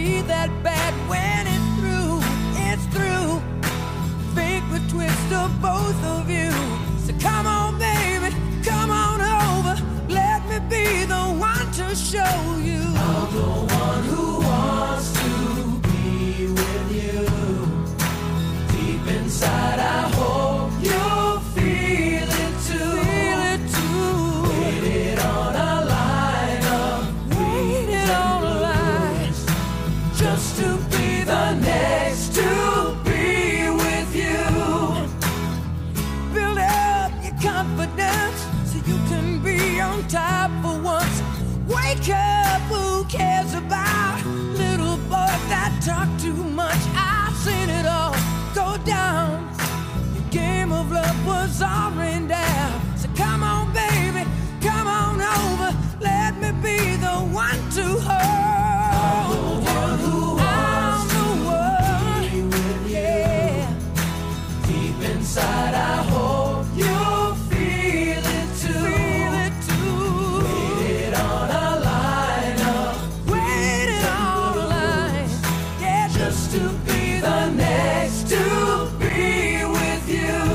be that bad when it's through. It's through. Fate would twist of both of you. So come on, baby, come on over. Let me be the one to show you. I'm the one who wants to be with you. Deep inside, I hope you'll feel it too. Feel it too. Waited on a line of waited on a line just to be the next to be with you. Build up your confidence so you can be on top for once. Wake up, who cares about little boys that talk too much? I've seen it all go down. The game of love was all rained down. So come on, baby, come on over. Let me be the one to hold. I'm the one who wants to be with you. Yeah. Deep inside, I hope you'll feel it too. Feel it too. Waited on a line up. Waited on a line. Yeah, just to be the next to be with you.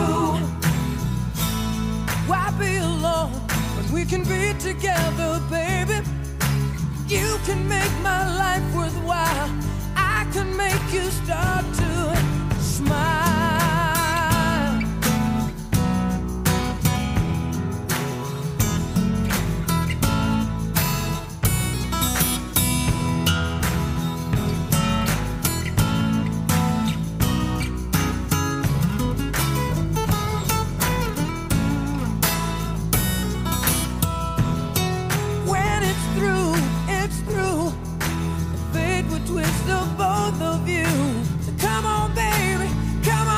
Why be alone when we can be together, baby? You can make my life worthwhile. I can make you start to smile. When it's through, it's through. The fate would twist of both of you. So come on, baby, come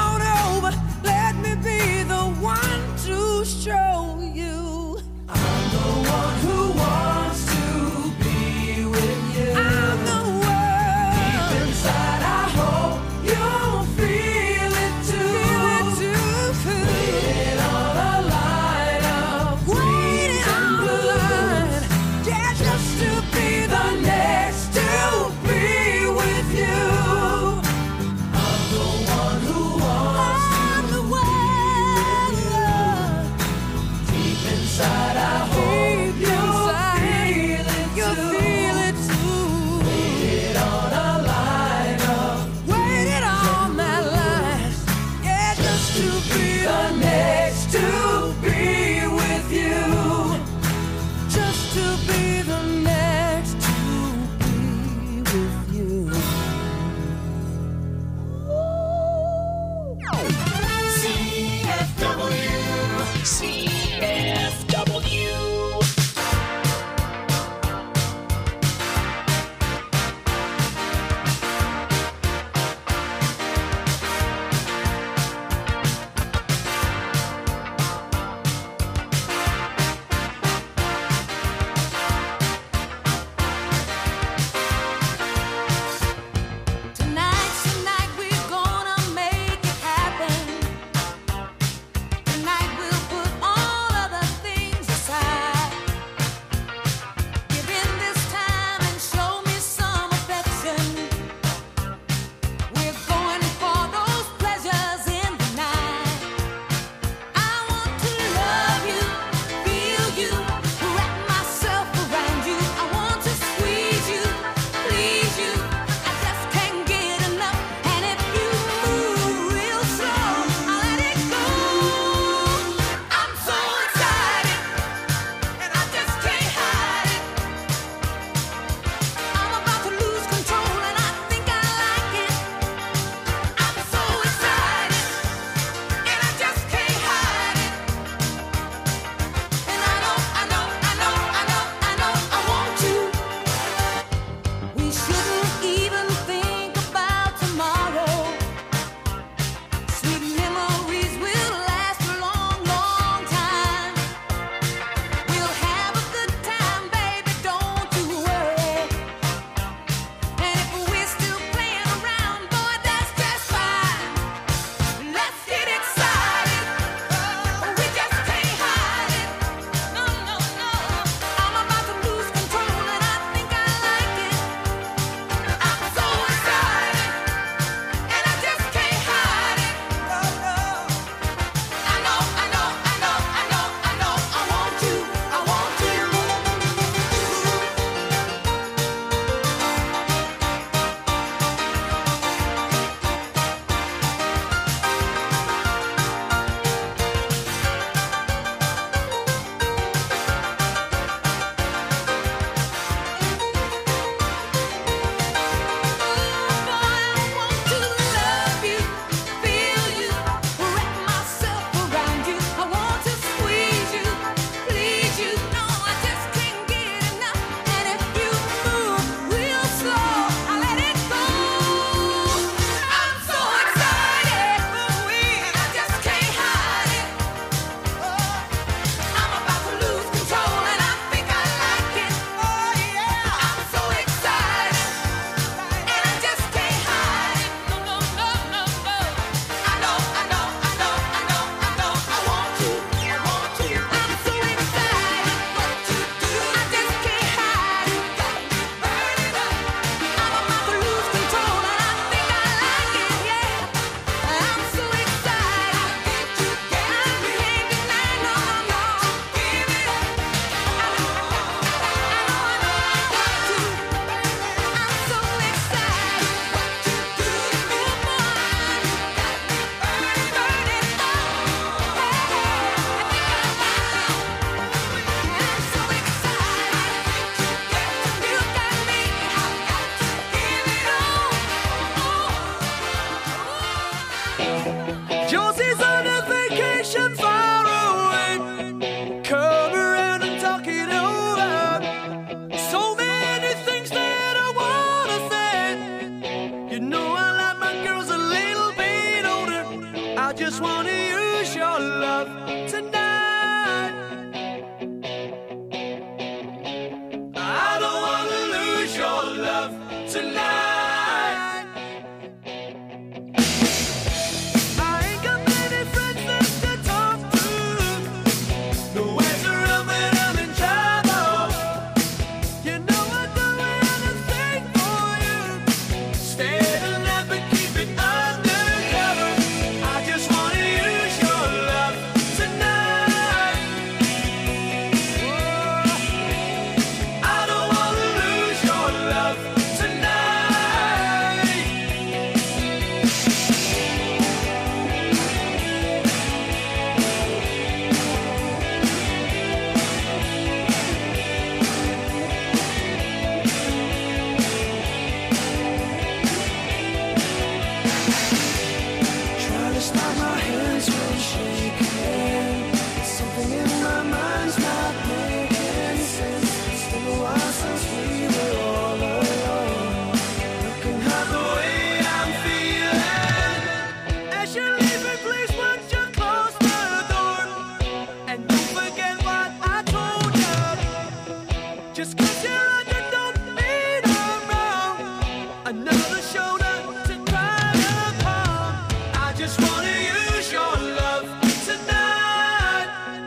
Just 'cause you're under don't mean I'm wrong. Another shoulder to cry upon. I just wanna use your love tonight.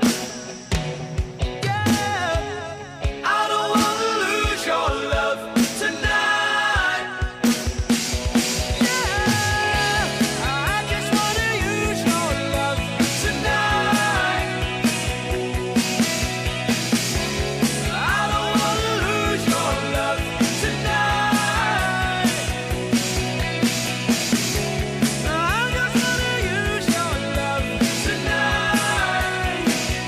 Yeah, I don't wanna lose your love tonight. Yeah, I just wanna use your love tonight. I don't wanna lose your love tonight. I just wanna use your love tonight.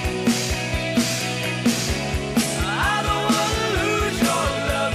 I don't wanna lose your love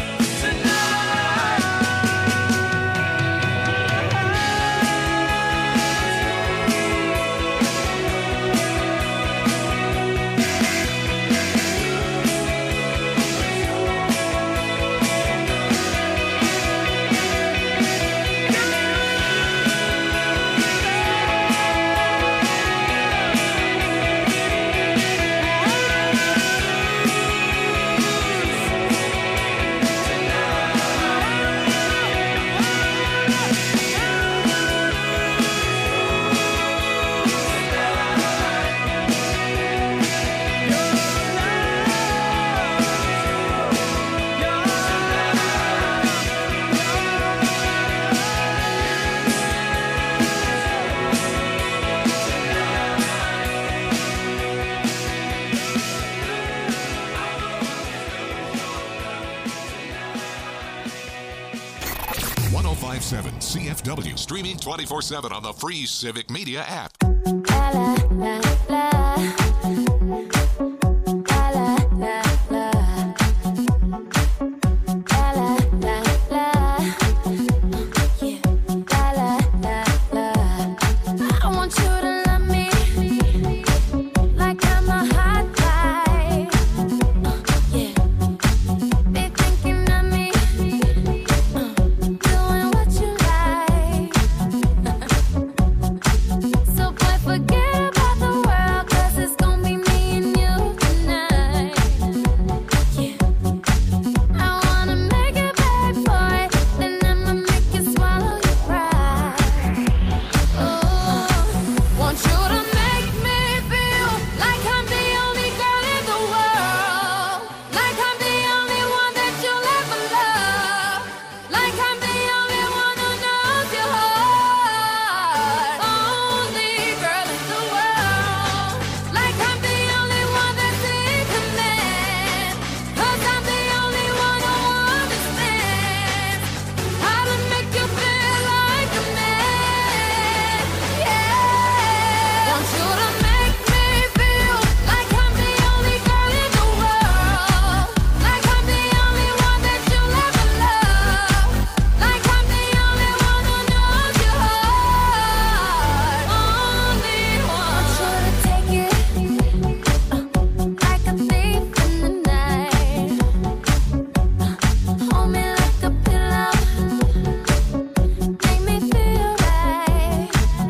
CFW, streaming 24/7 on the free Civic Media app. So boy, forget about the world, 'cause it's gonna be me and you tonight. Yeah, I wanna make it back for it, then I'ma make you swallow your pride. Oh, want you to make me feel like I'm the only girl in the world, like I'm the only one that you'll ever love, like I'm the only one who knows your heart. Only girl in the world, like I'm the only one that's in command, 'cause I'm the only one who understands how to make you feel like a man. Yeah, want you to make me feel like I'm the only girl in the world, like I'm the only one that you'll ever love, like I'm the only one who knows your heart. Only one. Want you to take it like a thief in the night. Hold me like a pillow, make me feel right.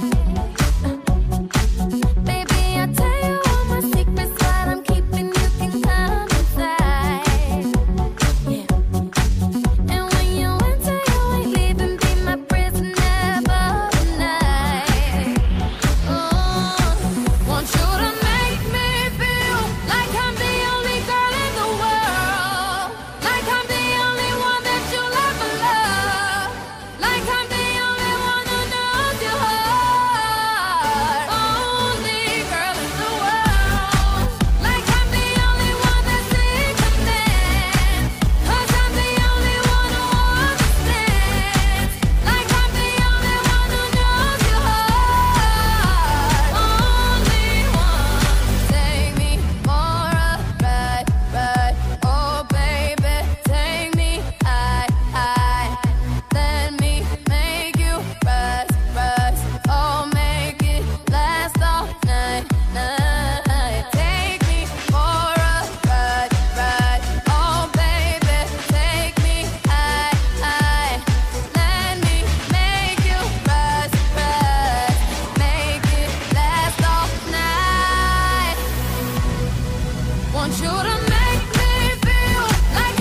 Baby, I'll tell you all my secrets, what I'm keeping, you can come inside. Yeah. And when you enter, you ain't leaving, be my prisoner for the night. Oh, want you to make me feel like I'm the only girl in the world, like I'm the only one that you'll ever love, like I'm the only one who knows your heart. Only girl in the world, like I'm the only one that's in command, 'cause I'm the only one who understands, like I'm the only one who knows your heart. Only one. Take me for a ride, ride. Oh baby, take me high. Let me make you rise, rise. Oh, make it last all night, night. Take me for a ride, ride. Oh baby, take me high. Let me make you rise, rise. Make it last all night. Want you to make me feel like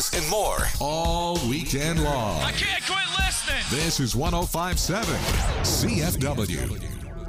news, and more. All weekend long. I can't quit listening. This is 105.7 CFW.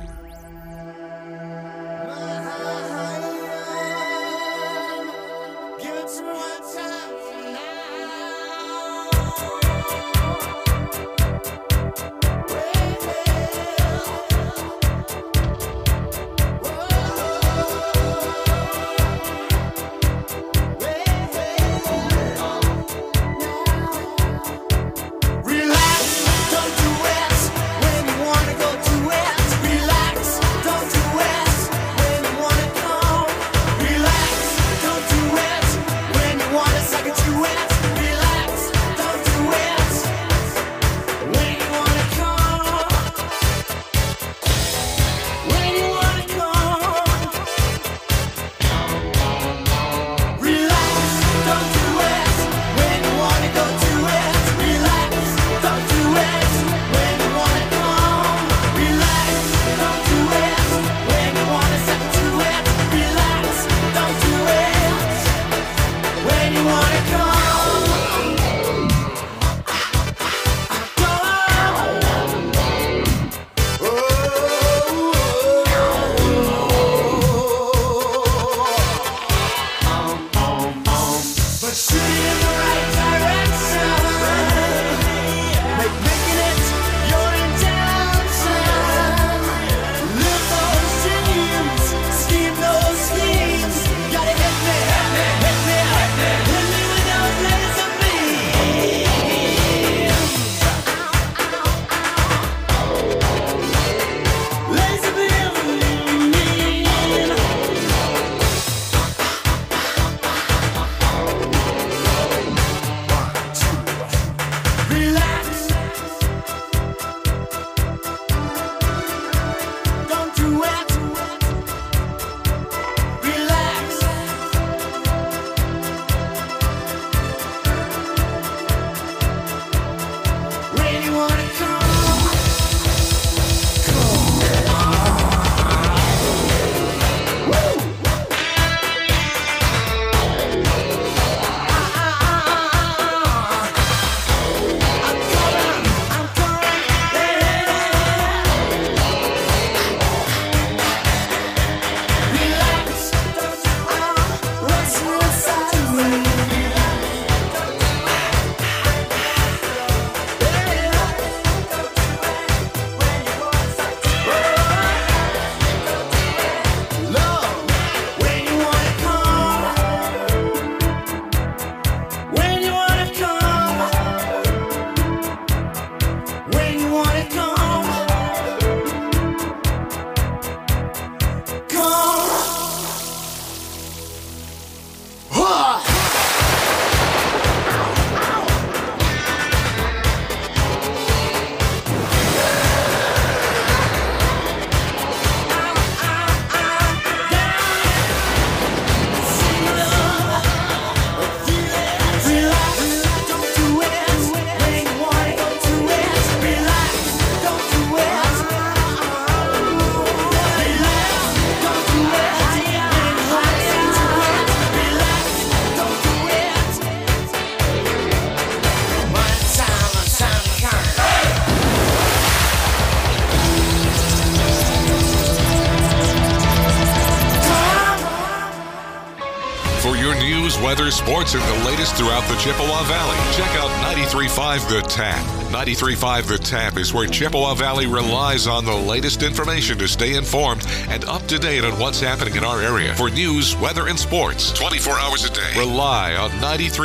Weather, sports, and the latest throughout the Chippewa Valley. Check out 93.5 The Tap. 93.5 The Tap is where Chippewa Valley relies on the latest information to stay informed and up to date on what's happening in our area. For news, weather, and sports, 24 hours a day. Rely on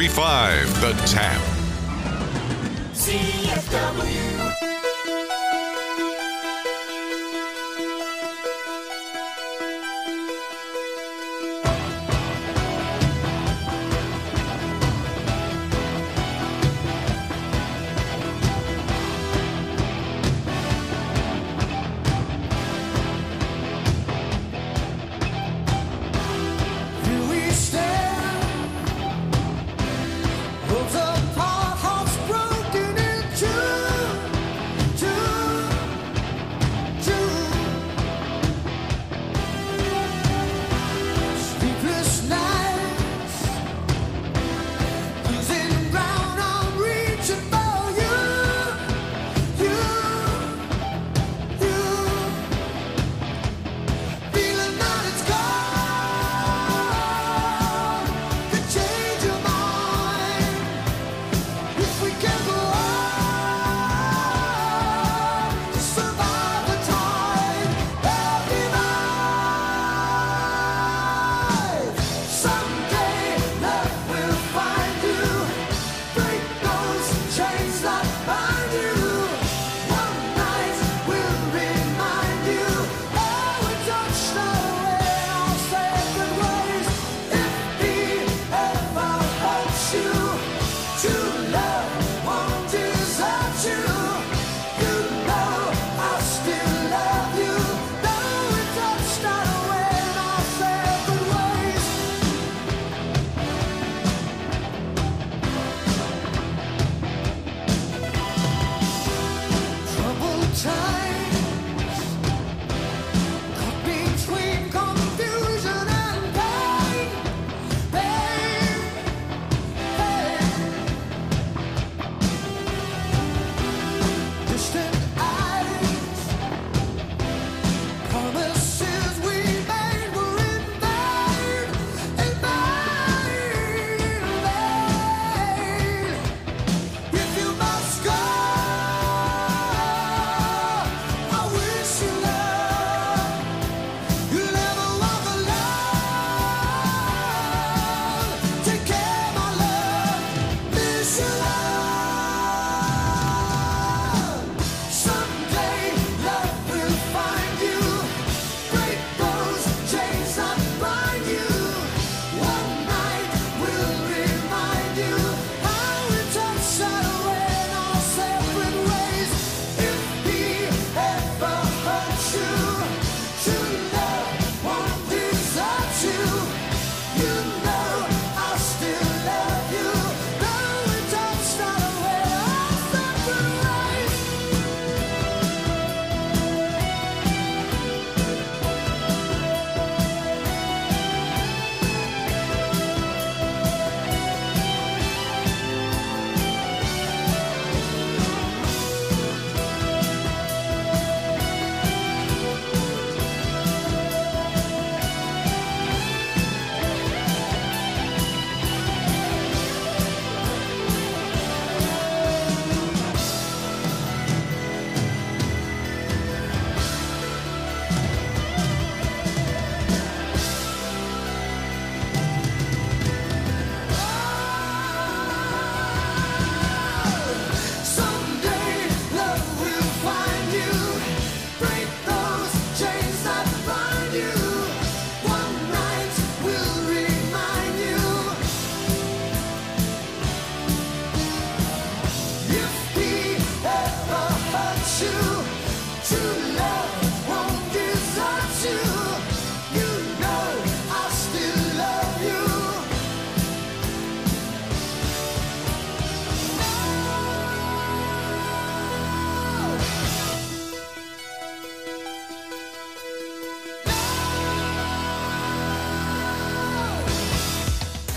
93.5 The Tap. CFW. Broken into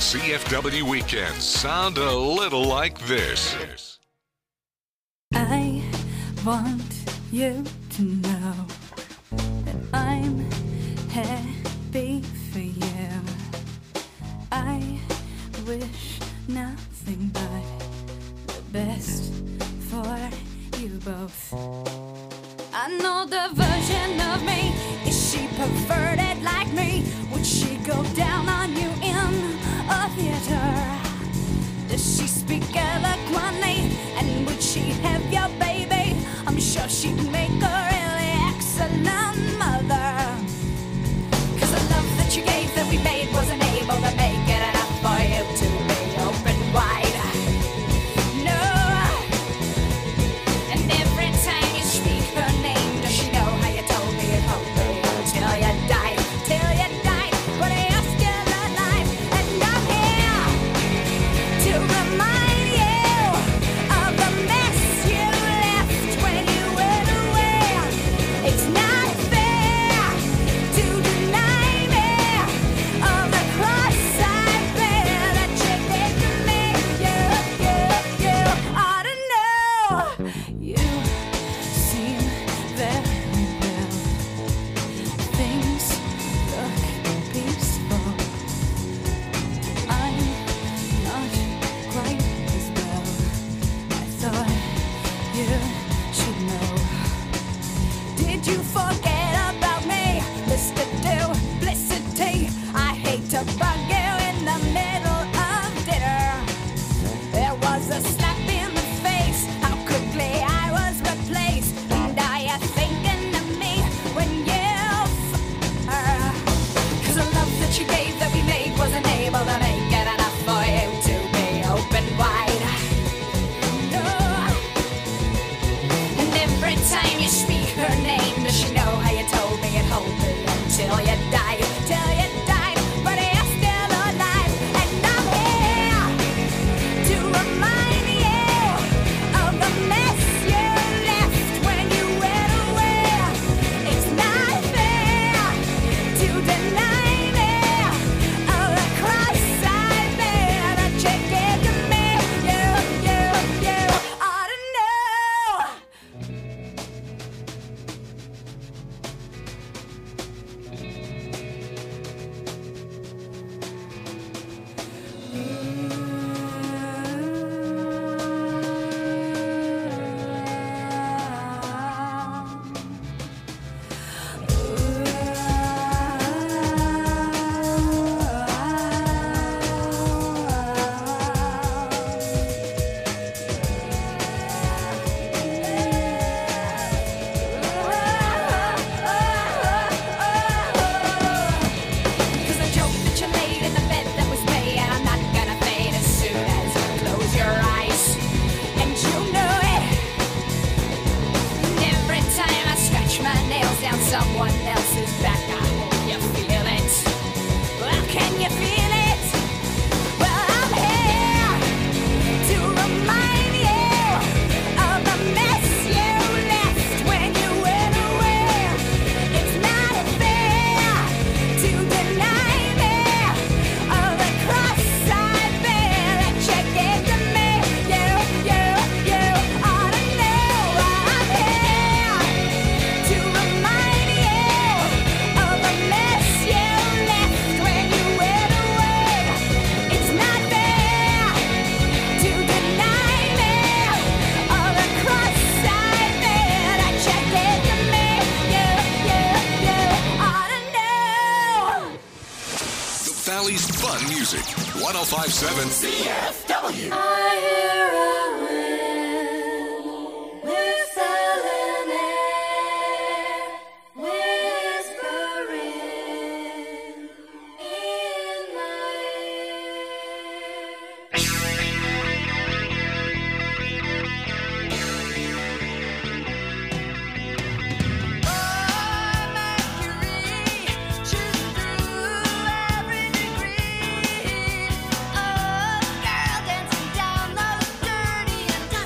CFW weekends sound a little like this. I want you to know that I'm happy for you. I wish nothing but the best for you both. I know the version of me. Is she perverted like me? Would she go down on you in a theater? Does she speak eloquently? And would she have your baby? I'm sure she'd make a really excellent mother. 'Cause the love that you gave that we made wasn't able to make it enough for you to be open wide. No. And every time you speak her name, does she know how you told me it hoped me till you died? Till you died, but you're still alive. And I'm here to remind you of the mess you left when you went away. It's not fair to deny me of the cross I bear that you gave to me. You ought to know. You seem very well. Things look peaceful. I'm not quite as well. I thought you should know. Did you forget about me? Mr. Duplicity. I hate to bug you in the middle of dinner. There was a slap in the face. How quickly I was replaced. And are you thinking of me when you her? 'Cause the love that you gave that we made wasn't able to make it enough for you to be open wide. No. And every time you speak her name, does she know how you told me it hold me until you died? Till you died, but you're still alive. And I'm here to remind you of the mess you left when you went away. It's not fair to deny me of the cross I bear that you gave to me. You ought to know. Cause the joke that you laid in the bed that was made, and I'm not gonna fade as soon as you close your eyes. And you know it. And every time I scratch my nails down someone else's back, I hope you feel it. Well, can you feel it? Well, I'm here to remind you of the mess you left when you went away. It's not fair to deny me of the cross I bear that you gave to me. You ought to know. I'm here to remind you of the mess you left when you went away. It's not fair to deny me of the cross I bear that you gave to me. You ought to know. The Valley's fun music. 1057 CFW. I hear a wind whistling air, whispering in my Girl dancing down those dirty and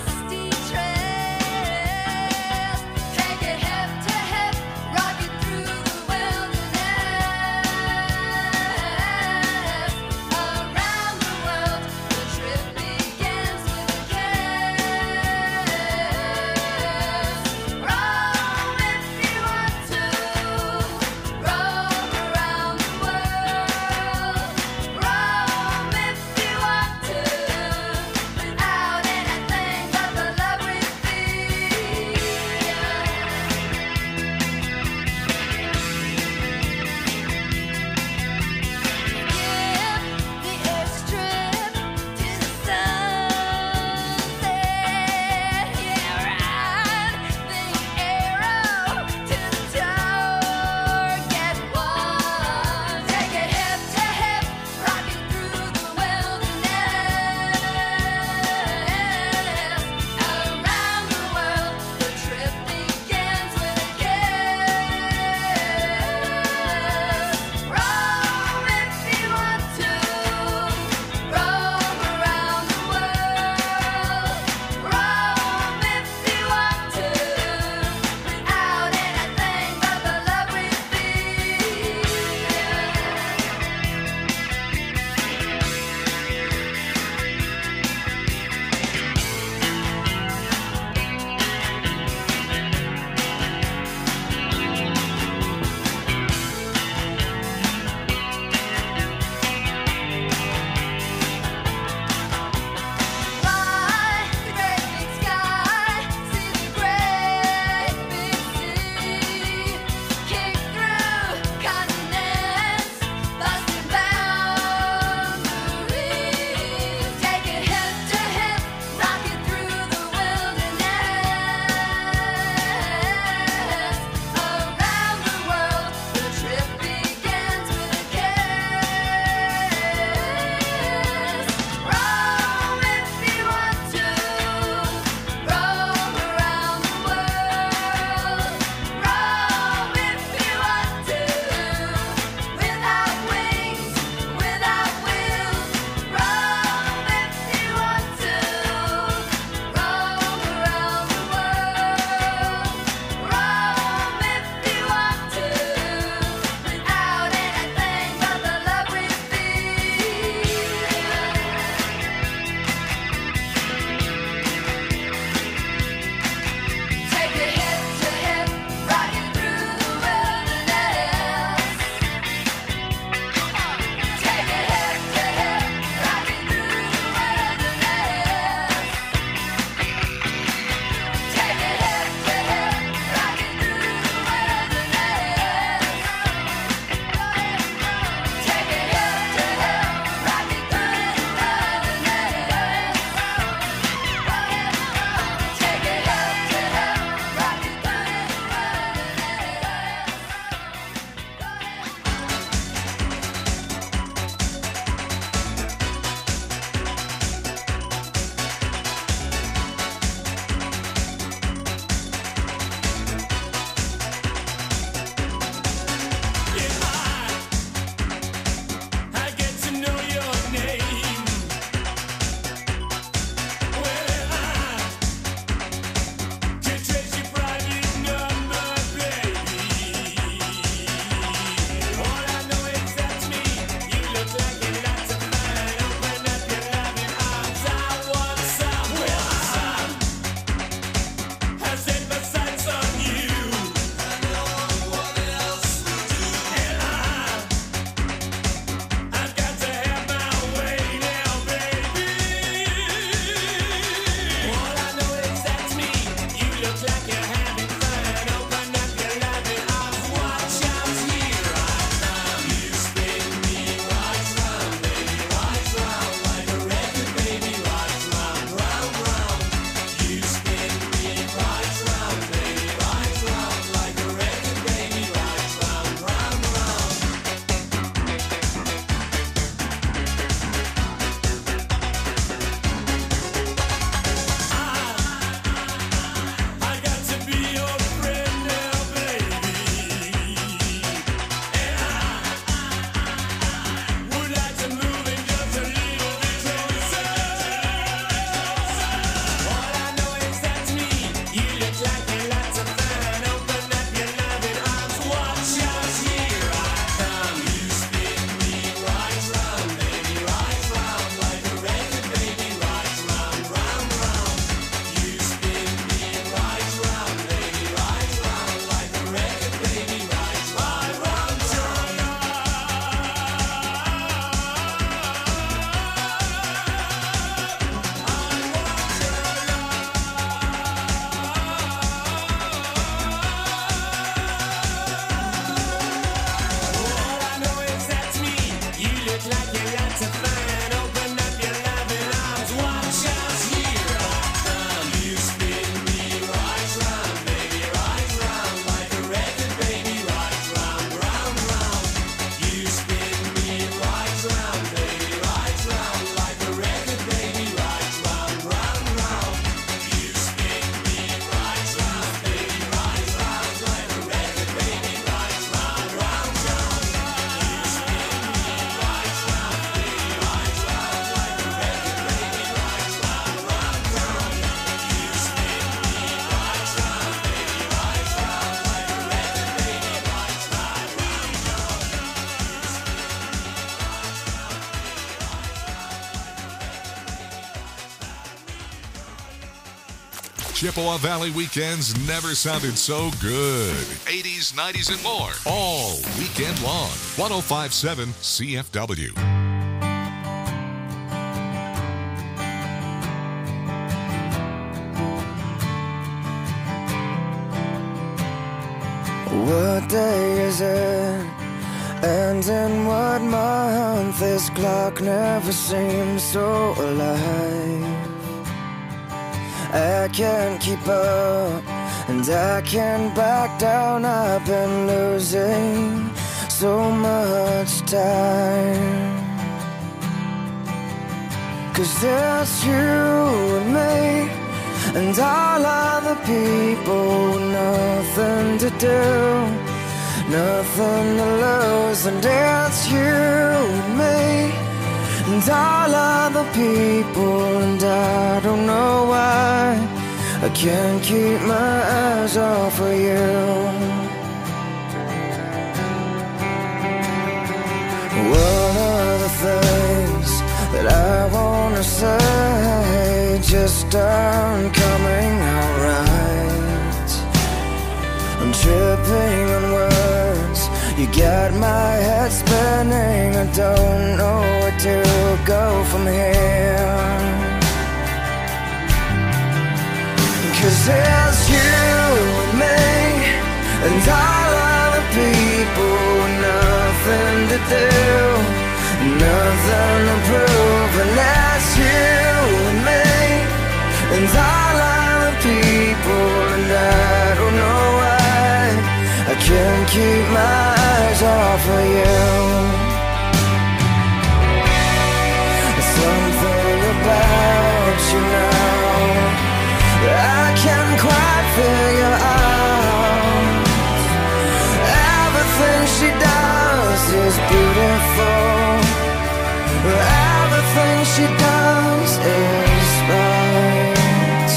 Chippewa Valley weekends never sounded so good. 80s, 90s, and more. All weekend long. 105.7 CFW. What day is it? And in what month? This clock never seems so alive. I can't keep up, and I can't back down. I've been losing so much time. 'Cause it's you and me, and all other people, nothing to do, nothing to lose. And it's you and me, and all other people, and I don't know why I can't keep my eyes off of you. One of the things that I wanna say just aren't coming out right. I'm tripping on words, you got my head spinning. I don't know where to go from here. 'Cause it's you and me, and all other people, nothing to do, nothing to prove. And that's you and me, and all other people, and I don't know why I can't keep my eyes off of you. Something about you now I can't quite figure out. Everything she does is beautiful. Everything she does is right.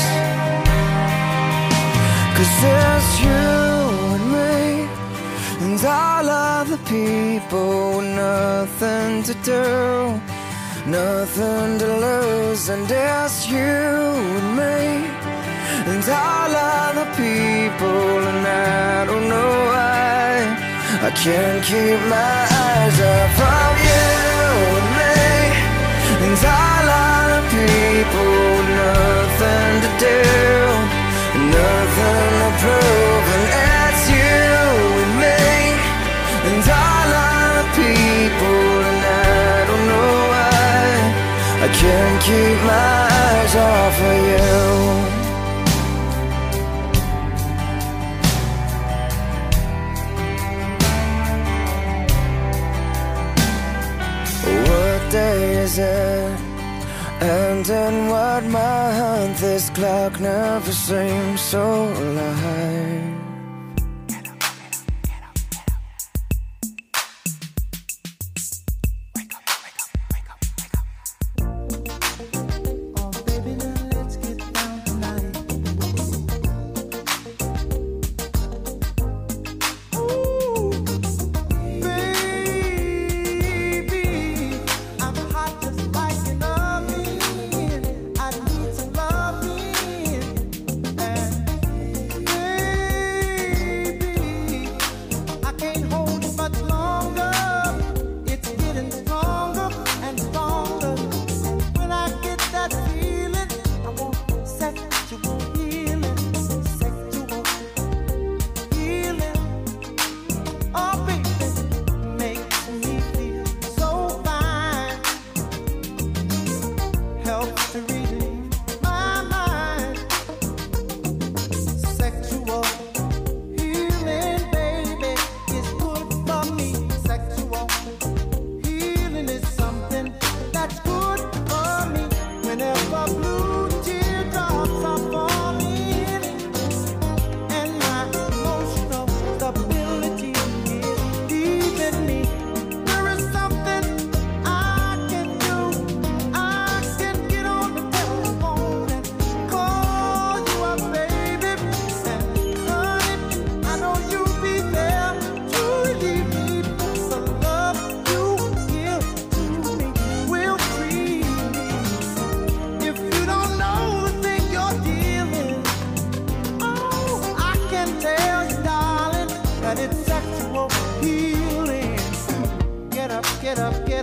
'Cause it's you and me, and all other people, nothing to do, nothing to lose. And it's you and me, and all other people, and I don't know why I can't keep my eyes off of you and me, and all other people, nothing to do, nothing to prove. And it's you and me, and all other people, and I don't know why I can't keep my eyes off of you. What day is it? And in what month? This clock never seems so alive.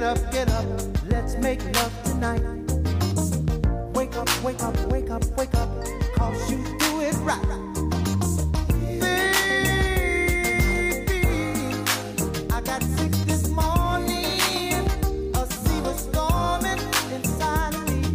up, get up. Let's make love tonight. Wake up, wake up, wake up, wake up. 'Cause you do it right. Baby, I got sick this morning. A sea was storming inside of me.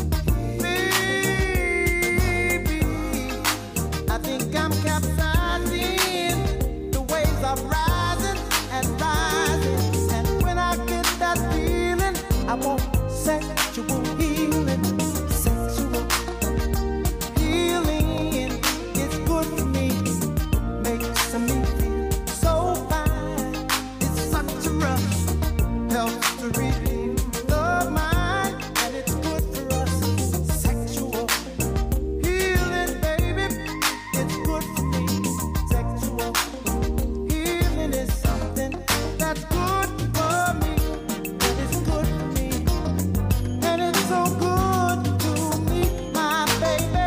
Baby, I think I'm capsizing. The waves are rising and rising. And when I get that feeling, I want sexual healing. Sexual healing is good for me. Makes me feel so fine. It's such a rush. Helps to relieve the mind. And it's good for us. Sexual healing, baby. It's good for me. Sexual healing is something that's good for me. And it's good for me. And it's so good to me, my baby.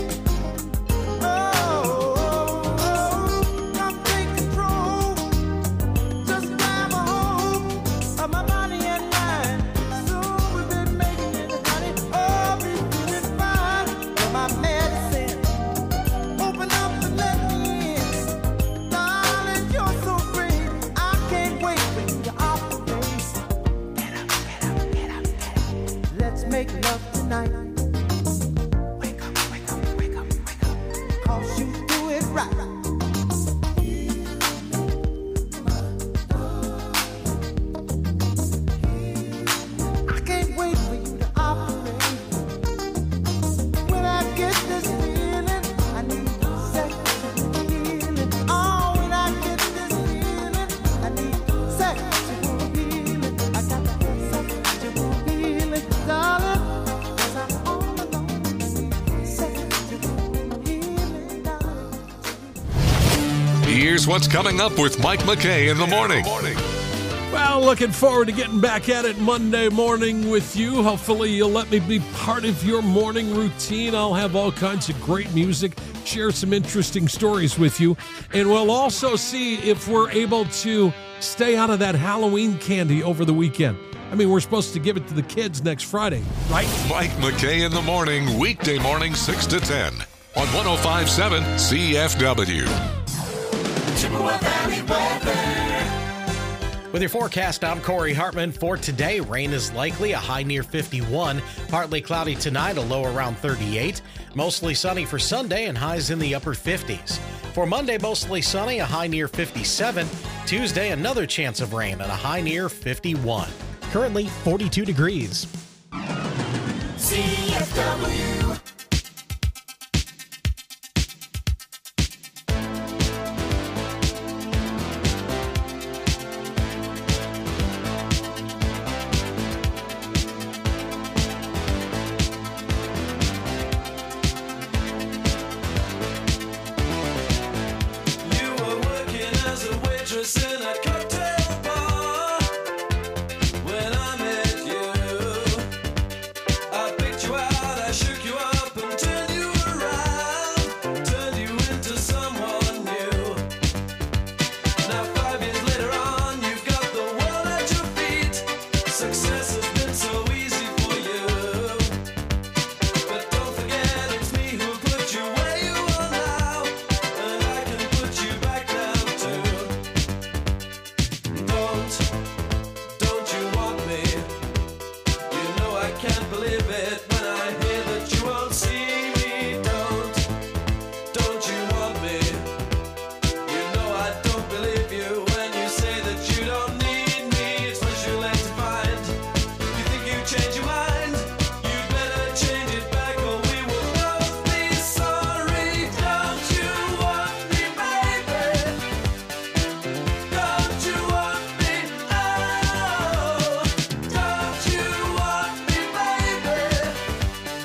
Come take control. Just grab a hold of my body and mind. Soon we've been making it, honey. Oh, we feeling fine. You're my medicine. Open up and let me in. Darling, you're so great. I can't wait when you're off the base. Get up, get up, get up, get up. Let's make love tonight. Wake up, wake up, wake up, wake up. 'Cause you do it right. I can't wait for you to operate. When I get this feeling, I need sexual healing. Oh, when I get this feeling, I need sexual healing. I got to get sexual healing, darling. 'Cause I'm all alone. Sexual healing, darling. Here's what's coming up with Mike McKay in the morning. Well, looking forward to getting back at it Monday morning with you. Hopefully you'll let me be part of your morning routine. I'll have all kinds of great music, share some interesting stories with you, and we'll also see if we're able to stay out of that Halloween candy over the weekend. I mean, we're supposed to give it to the kids next Friday, right? Mike McKay in the morning, weekday morning 6 to 10 on 105.7 CFW. Chippewa Valley weather. With your forecast, I'm Corey Hartman. For today, rain is likely, a high near 51. Partly cloudy tonight, a low around 38. Mostly sunny for Sunday and highs in the upper 50s. For Monday, mostly sunny, a high near 57. Tuesday, another chance of rain and a high near 51. Currently 42 degrees. CFW. You were working as a waitress in a cocktail bar when I met you. I picked you out, I shook you up and turned you around, turned you into someone new. Now 5 years later on, you've got the world at your feet. Success has been so easy for you. But don't forget it's me who put you where you are now, and I can put you back down too. Don't you want me? You know I can't believe it when I hear that you won't see me. Don't you want me? You know I don't believe you when you say that you don't need me. It's what you like to find. You think you change your mind? You'd better change it back or we will both be sorry. Don't you want me, baby? Don't you want me? Oh, don't you want me, baby?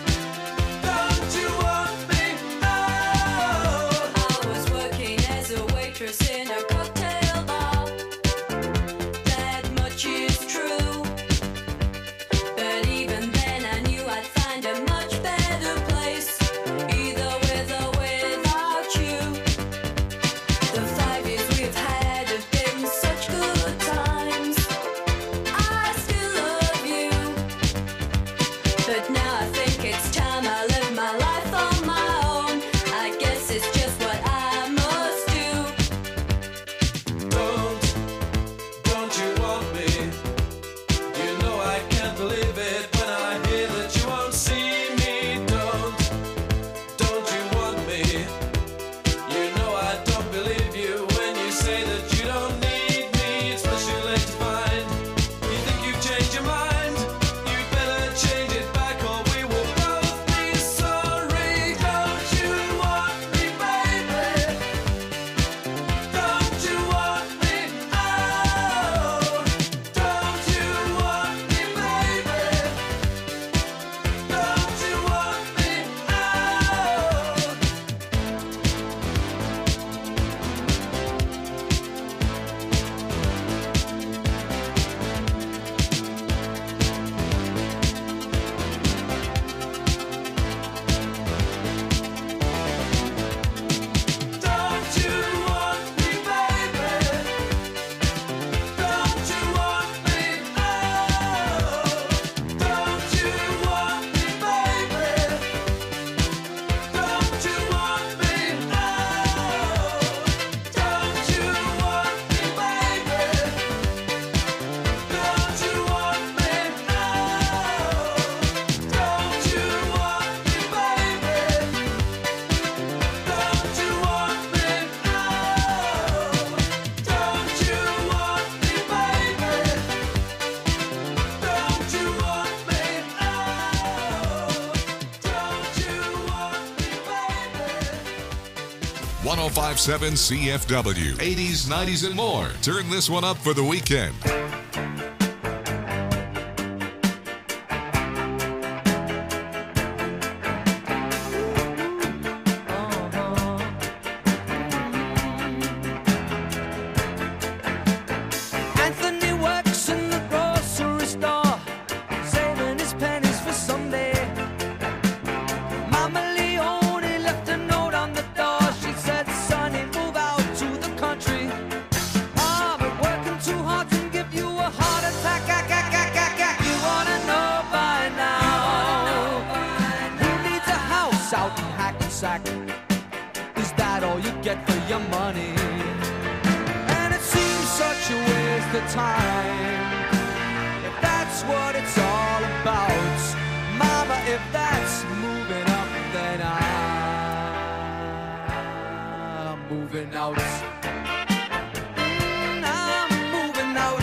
1057 CFW. 80s, 90s, and more. Turn this one up for the weekend. Anthony works in the grocery store, saving his pennies for someday. Mama Leone left a note on the door. She said, "Sonny, move out to the country. Oh, but working too hard can give you a heart attack. You wanna know by now? Who needs a house out in Hackensack? Is that all you get for your money? And it seems such a waste of time. If that's what it's all about, Mama, if that's moving up, then I'm moving out. I'm moving out.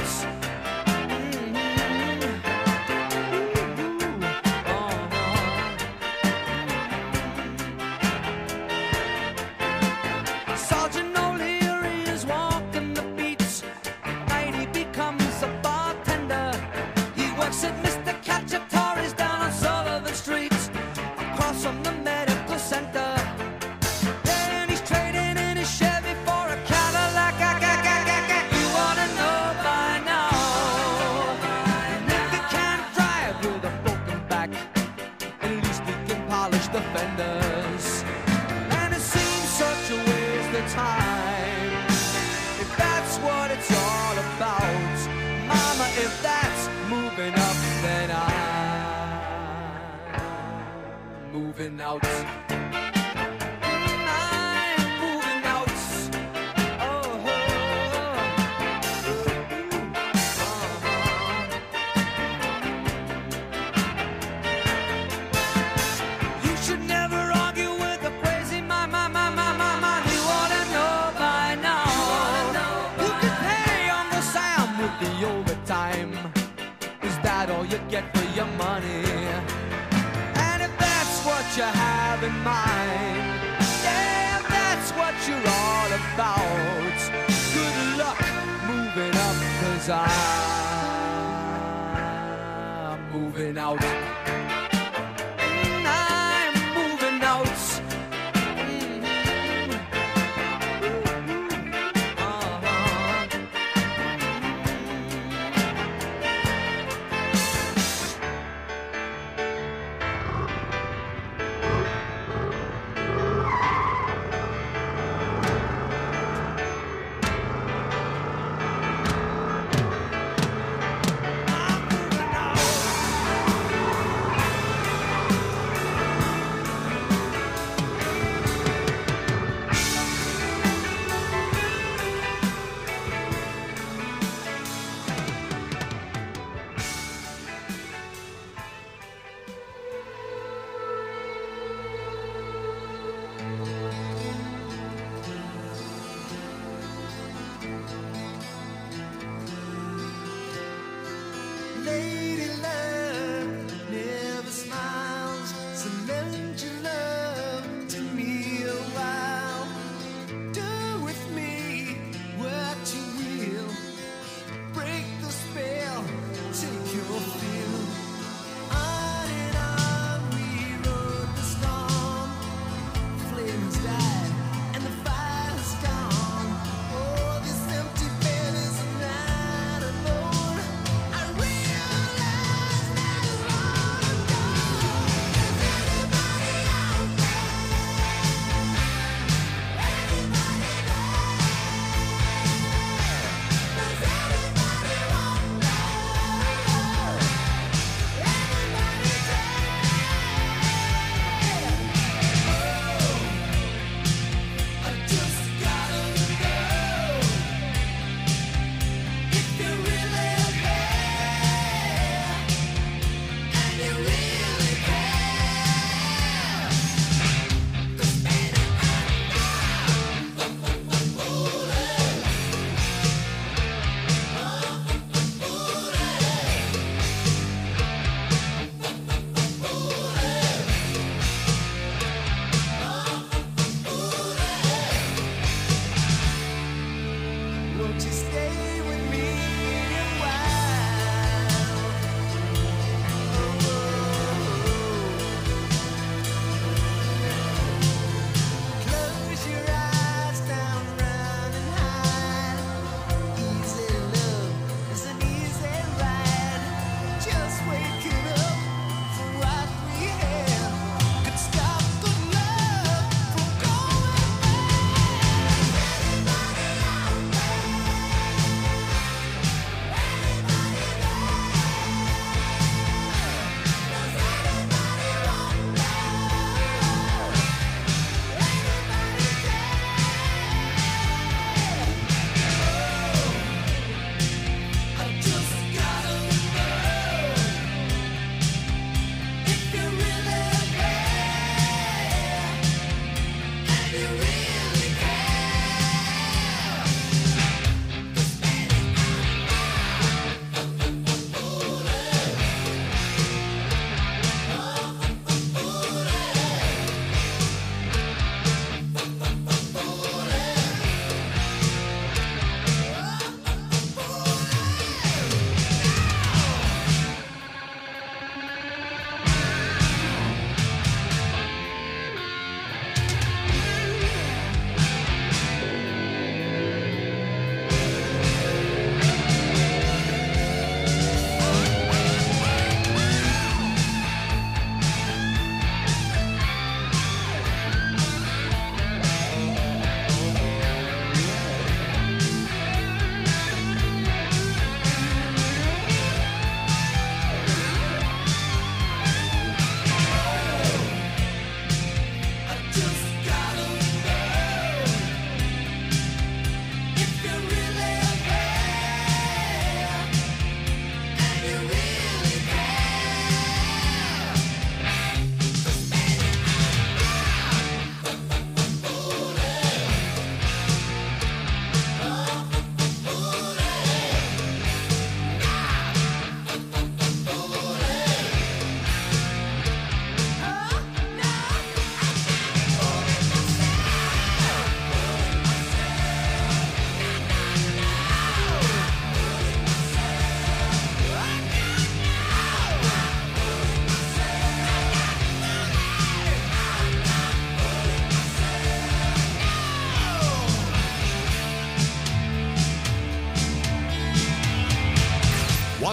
Sergeant O'Leary is walking the beats. Night he becomes a bartender. He works at Mr. Cacciatore's down on Sullivan Street, across from the medical center. Then he's trading in his Chevy for a Cadillac. You wanna know by now? And if he can't drive with a broken back, at least he can polish the fenders. And it seems such a waste of time. If that's what it's all about, Mama, if that's moving up, then I'm moving out. I'm moving out. You should never argue with a crazy man. You wanna know by now? You can pay Uncle Sam with the overtime. Is that all you get for your money? And if that's what you have in mind, yeah, if that's what you're all about, good luck moving up, 'cause I'm moving out. I'm moving out.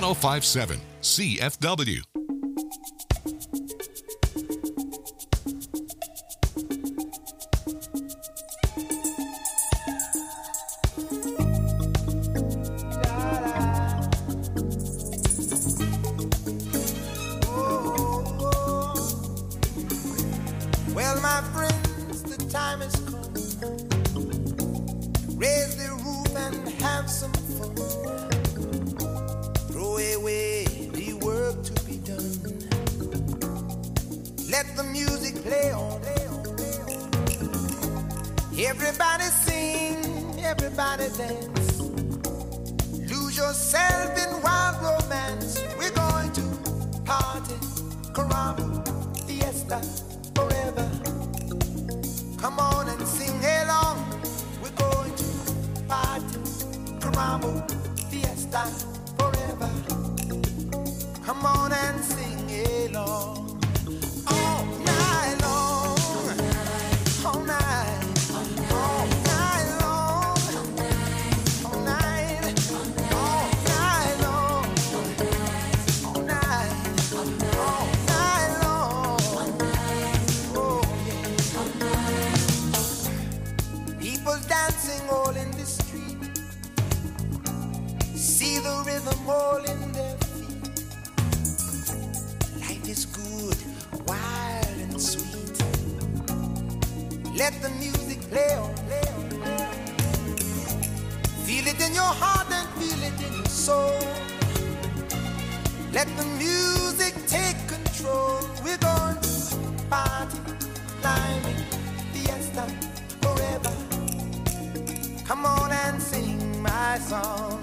1057 CFW. Well, my friends, the time has come. Raise the roof and have some fun. Throw away the work to be done. Let the music play on. Everybody sing, everybody dance. Lose yourself in wild romance. We're going to party, caramba, fiesta, forever. Come on and sing along. We're going to party, caramba, fiesta, forever. Come on and sing along. All night long, all night, all night long, all night, all night long, all night, all night long. Oh yeah. People dancing all in the street. See the rhythm all in their feet. Life is good, wild and sweet. Let the music play on, play on, play on. Feel it in your heart and feel it in your soul. Let the music take control. We're going to party, climbing, fiesta, forever. Come on and sing my song.